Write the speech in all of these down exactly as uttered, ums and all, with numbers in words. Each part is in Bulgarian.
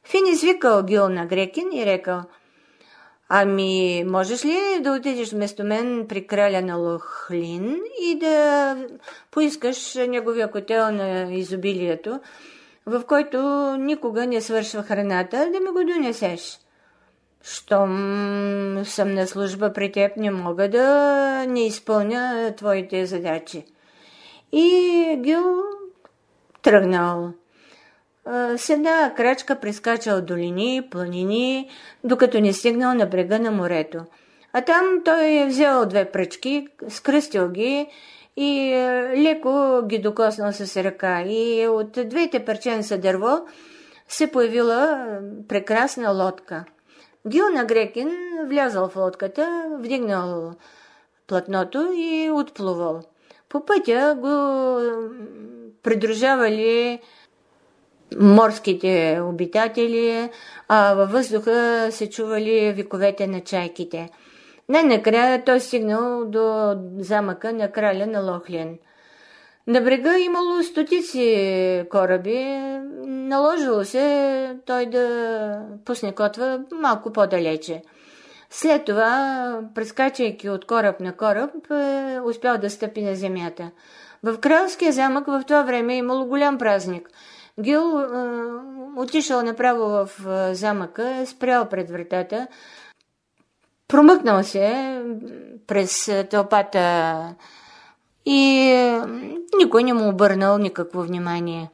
Фин извикал Гил на Грекин и рекал: ами, можеш ли да отидеш вместо мен при краля на Лохлин и да поискаш неговия котел на изобилието, в който никога не свършва храната, да ми го донесеш? Щом съм на служба при теб, не мога да не изпълня твоите задачи. И Гил тръгнал. С една крачка прескачал долини, планини, докато не стигнал на брега на морето. А там той е взел две пръчки, скръстил ги и леко ги докоснал с ръка. И от двете парченца дърво се появила прекрасна лодка. Гил на Грекин влязал в лодката, вдигнал платното и отплувал. По пътя го придружавали морските обитатели, а във въздуха се чували виковете на чайките. Най-накрая той стигнал до замъка на краля на Лохлин. На брега имало стотици кораби, наложило се той да пусне котва малко по-далече. След това, прескачайки от кораб на кораб, успял да стъпи на земята. В кралския замък в това време имало голям празник. Гил е, отишъл направо в е, замъка, спрял пред вратата, промъкнал се през тълпата и е, никой не му обърнал никакво внимание.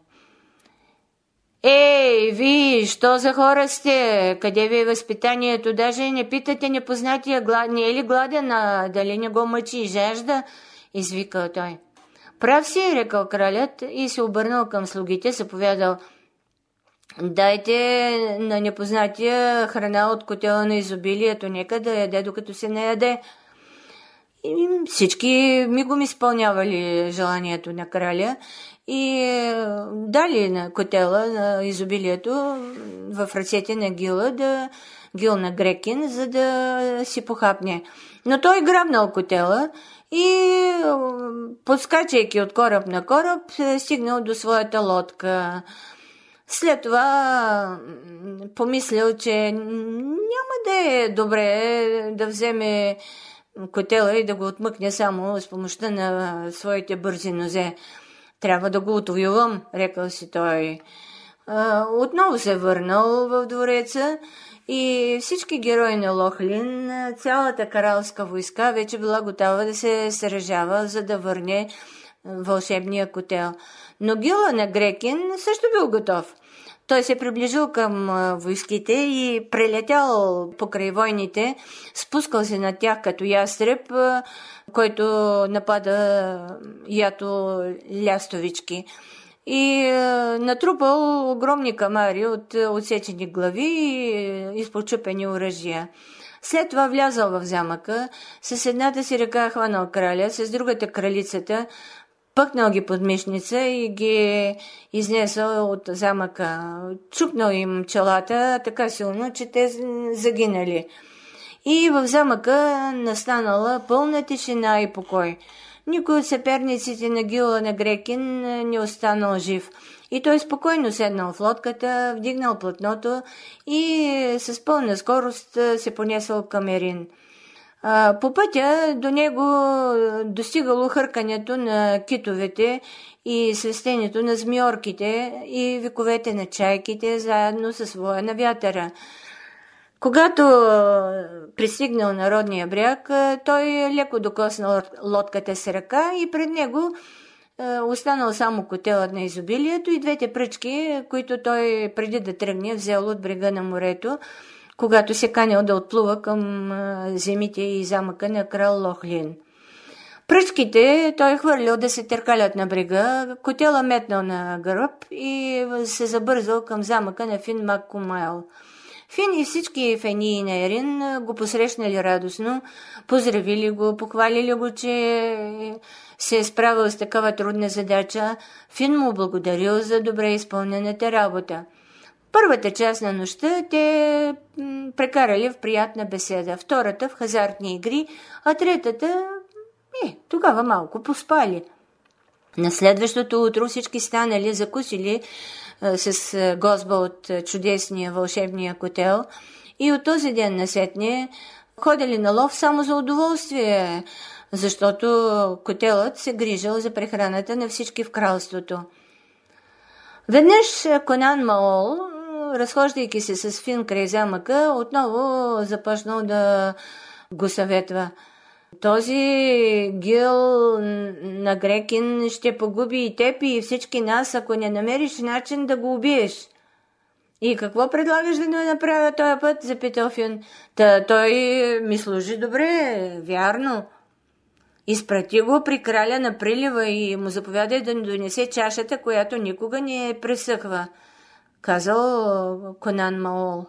Ей, ви, що за хора сте? Къде ви е възпитанието? Даже не питате непознатия, глад... не е ли гладен, а дали не го мъчи и жажда? Извикал той. Прав си, рекал кралят и се обърнал към слугите, заповядал: дайте на непознатия храна от котела на изобилието, нека да яде докато се наяде. И всички мигом изпълнявали желанието на краля и дали на котела на изобилието в ръцете на Гила, да, Гил на Грекин, за да си похапне. Но той грабнал котела и, подскачайки от кораб на кораб, стигнал до своята лодка. След това помислил, че няма да е добре да вземе котела и да го отмъкне само с помощта на своите бързи нозе. Трябва да го отвоювам, рекал си той. Отново се върнал в двореца и всички герои на Лохлин, цялата кралска войска вече била готова да се сражава, за да върне вълшебния котел. Но Гила на Грекин също бил готов. Той се приближил към войските и прелетял покрай войните, спускал се над тях като ястреб, който напада ято лястовички. И натрупал огромни камари от отсечени глави и изпочупени оръжия. След това влязал в замъка, с едната си ръка хванал краля, с другата кралицата, пъкнал ги под мишница и ги изнесъл от замъка. Чупнал им челата така силно, че те загинали. И в замъка настанала пълна тишина и покой. Никой от съперниците на Гила на Грекин не останал жив. И той спокойно седнал в лодката, вдигнал платното и с пълна скорост се понесъл към Ерин. По пътя до него достигало хъркането на китовете и свестенето на змиорките и виковете на чайките заедно със своя на вятъра. Когато пристигнал на родния бряг, той леко докоснал лодката с ръка и пред него останал само котелът на изобилието и двете пръчки, които той преди да тръгне взел от брега на морето, когато се канил да отплува към земите и замъка на крал Лохлин. Пръчките той хвърлил да се търкалят на брега, котела метнал на гръб и се забързал към замъка на Фин Маккумайл. Фин и всички фении на Ерин го посрещнали радостно, поздравили го, похвалили го, че се е справил с такава трудна задача. Фин му благодарил за добре изпълнената работа. Първата част на нощта те прекарали в приятна беседа, втората в хазартни игри, а третата, е, тогава малко поспали. На следващото утро всички станали, закусили с гозба от чудесния вълшебния котел. И от този ден насетне ходили на лов само за удоволствие, защото котелът се грижал за прехраната на всички в кралството. Веднъж Конан Маол, разхождайки се с Фин край замъка, отново започнал да го съветва. Този гил на Грекин ще погуби и теб и всички нас, ако не намериш начин да го убиеш. И какво предлагаш да не направя този път? Запитал Фин. Та той ми служи добре, вярно. Изпрати го при краля на прилива и му заповядай да ни донесе чашата, която никога не пресъхва, казал Конан Маол.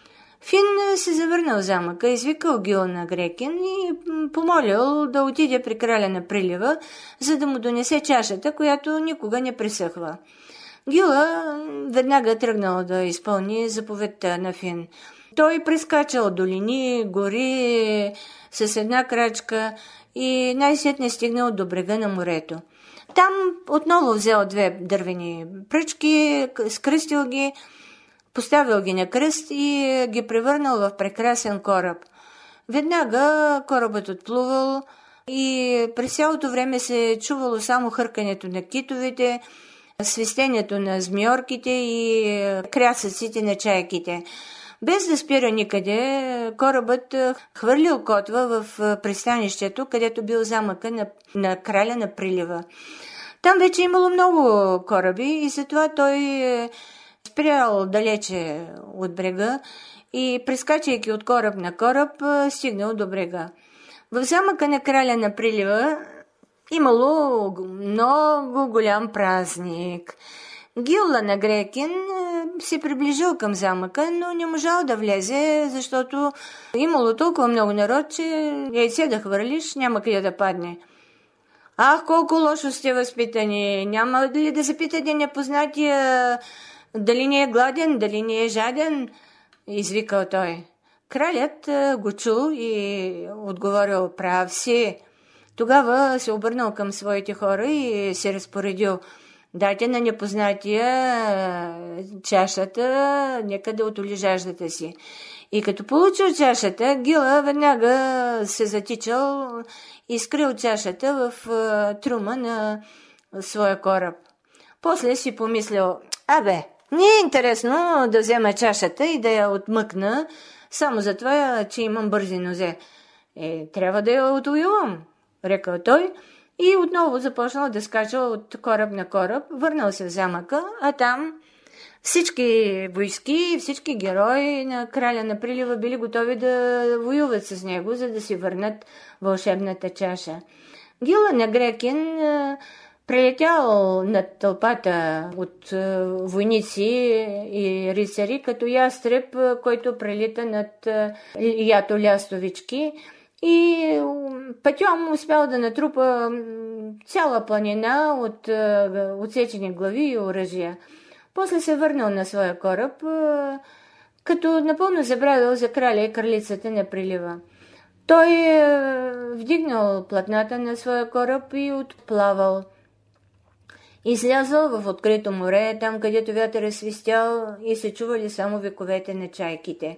Фин се завърнал в замъка, извикал Гил на Грекин и помолил да отиде при краля на прилива, за да му донесе чашата, която никога не пресъхва. Гила веднага тръгнал да изпълни заповедта на Фин. Той прескачал долини, гори с една крачка и най-сетне стигнал до брега на морето. Там отново взел две дървени пръчки, скръстил ги, поставил ги на кръст и ги превърнал в прекрасен кораб. Веднага корабът отплувал и през цялото време се чувало само хъркането на китовете, свистението на змиорките и крясъците на чайките. Без да спира никъде, корабът хвърлил котва в пристанището, където бил замъка на, на краля на прилива. Там вече имало много кораби и затова той спрял далече от брега и, прескачайки от кораб на кораб, стигнал до брега. В замъка на краля на прилива имало много голям празник. Гилла на Грекин се приближил към замъка, но не можал да влезе, защото имало толкова много народ, че яйце да хвърлиш, няма къде да падне. Ах, колко лошо сте възпитани! Няма ли да запитате непознатия дали не е гладен, дали не е жаден? Извикал той. Кралят го чул и отговорил: прав си. Тогава се обърнал към своите хора и се разпоредил: дайте на непознатия чашата, нека да отоли жаждата си. И като получил чашата, Гила веднага се затичал и скрил чашата в трума на своя кораб. После си помислил: абе, не е интересно да взема чашата и да я отмъкна, само за това, че имам бързи нозе. Е, трябва да я отвоювам, рекал той. И отново започнал да скача от кораб на кораб, върнал се в замъка, а там всички войски, всички герои на краля на прилива били готови да воюват с него, за да си върнат вълшебната чаша. Гила на Грекин прелетял над тълпата от войници и рицари, като ястреб, който прелита над ято лястовички, и пътьом успял да натрупа цяла планина от отсечени глави и оръжия. После се върнал на своя кораб, като напълно забравил за краля и кралицата на прилива. Той вдигнал платната на своя кораб и отплавал. Излязъл в открито море, там където вятър е свистял и се чували само виковете на чайките.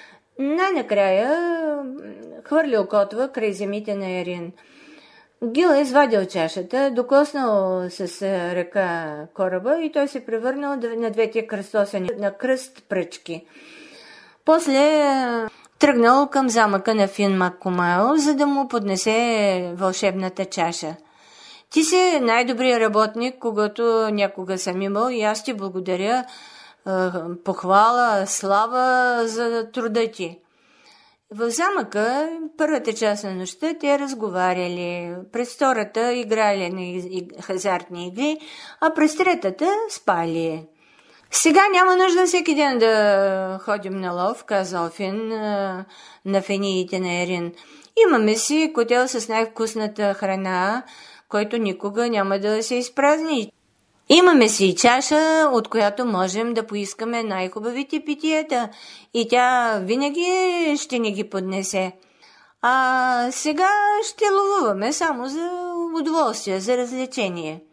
Най-накрая хвърлил котва край земите на Ерин. Гил е извадил чашата, докоснал с ръка кораба и той се превърнал на двете кръстосани на кръст пръчки. После тръгнал към замъка на Фин Маккумайл, за да му поднесе вълшебната чаша. Ти си най-добрият работник, когато някога съм имал, и аз ти благодаря, похвала, слава за труда ти. В замъка първата част на нощта те разговаряли, през втората играли на хазартни игри, а през третата спали. Сега няма нужда всеки ден да ходим на лов, казал Фин на фениите на Ерин. Имаме си котел с най-вкусната храна, който никога няма да се изпразни. Имаме си и чаша, от която можем да поискаме най-хубавите питиета, и тя винаги ще ни ги поднесе. А сега ще ловуваме само за удоволствие, за развлечение.